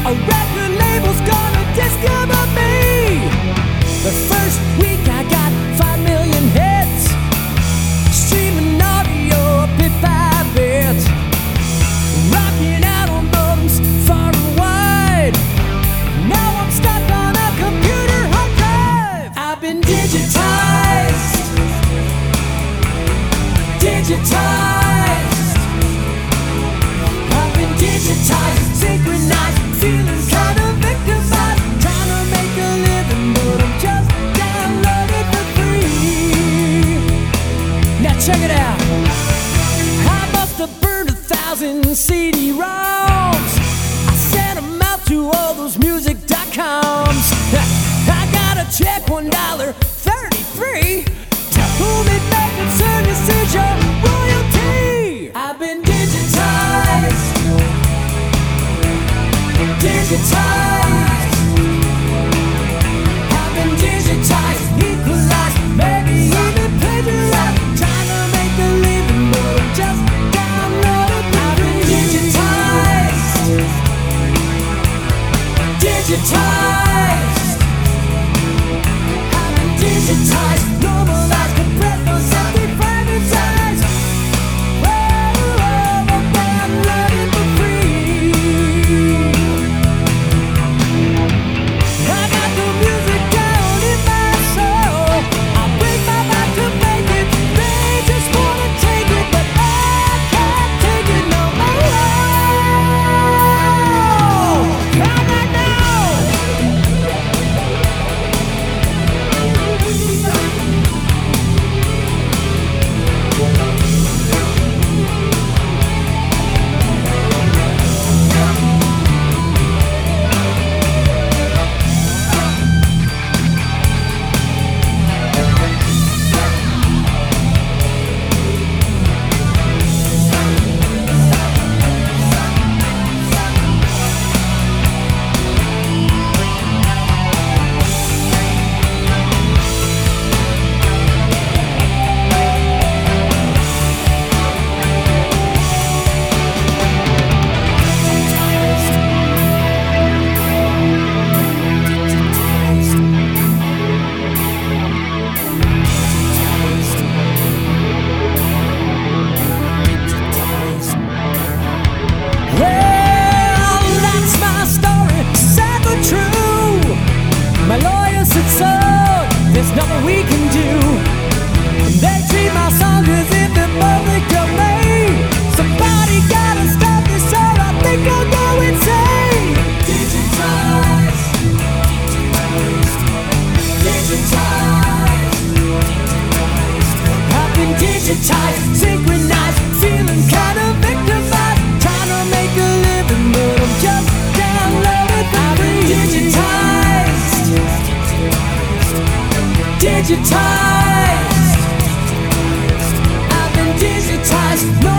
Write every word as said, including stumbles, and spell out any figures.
A record label's gonna discover me. The first week I got five million hits, streaming audio bit by bit, rocking out on modems far and wide. Now I'm stuck on a computer hard drive. I've been digitized, digitized. I've been digitized, synchronized, feeling kind of victimized, trying to make a living, but I'm just downloaded for free. Now check it out. I must have burned a thousand C D ROMs. I sent them out to all those music dot coms. I got a check, one dollar thirty-three. To whom it may concern, this is your royalty. I've been digitized, digitized. I've been digitized, equalized, maybe even plagiarized, trying to make a living, but I'm just downloaded. I've been digitized, digitized. I've been digitized, normalized, compressed, or simply privatized. Whoa, whoa, I'm downloaded for free. I got the music down in my soul. I break my back to make it. They just wanna take it, but I can't take it no more. Come on now. My lawyer said so, there's nothing we can do. They treat my song as if they're public domain. Somebody gotta stop this or I think I'll go insane. Digitized, digitized, digitized. I've been digitized, synchronized, feeling kind of victimized, trying to make a living, but I'm just downloaded. I've been digitized, digitized. I've been digitized.